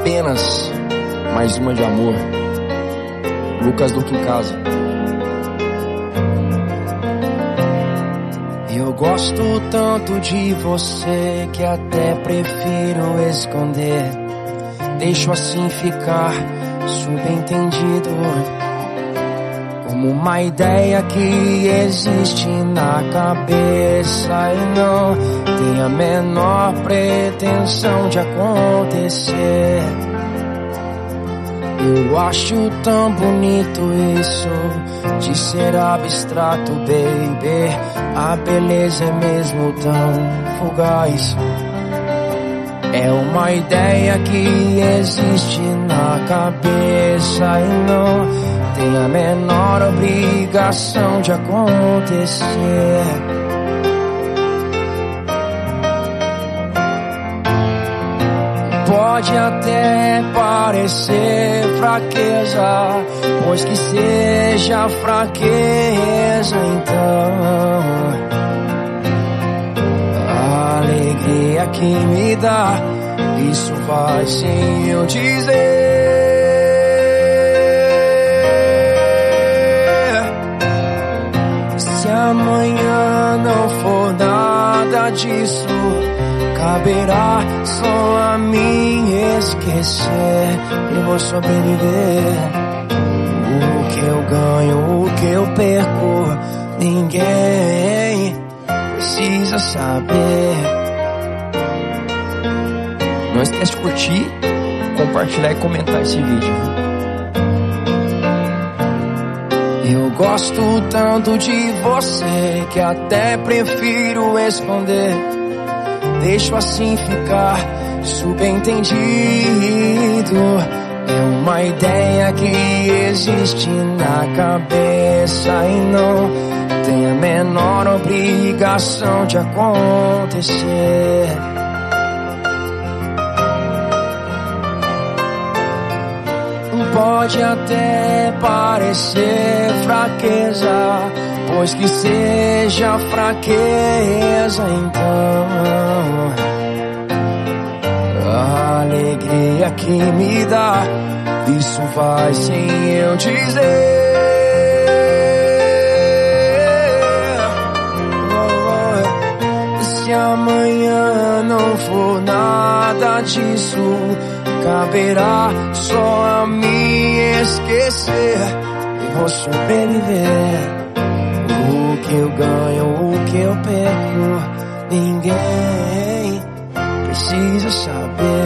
apenas mais uma de amor. Lucas Duque em casa. Eu gosto tanto de você que até prefiro esconder. Deixo assim ficar subentendido, como uma ideia que existe na cabeça e não tem a menor pretensão de acontecer. Eu acho tão bonito isso de ser abstrato, baby. A beleza é mesmo tão fugaz. É uma ideia que existe na cabeça e não tem a menor obrigação de acontecer. Pode até parecer fraqueza, pois que seja fraqueza então. A alegria que me dá, isso vai sem eu dizer. Se amanhã não for nada disso, caberá só a mim esquecer. Eu vou sobreviver. O que eu ganho, o que eu perco, ninguém precisa saber. Não esquece de curtir, compartilhar e comentar esse vídeo. Eu gosto tanto de você que até prefiro esconder. Deixo assim ficar subentendido. É uma ideia que existe na cabeça e não tem a menor obrigação de acontecer. Pode até parecer fraqueza, pois que seja fraqueza então. A alegria que me dá, isso vai sem eu dizer. Se amanhã não for nada disso, caberá só a mim esquecer. E vou sobreviver. O que eu ganho, o que eu perco, ninguém precisa saber.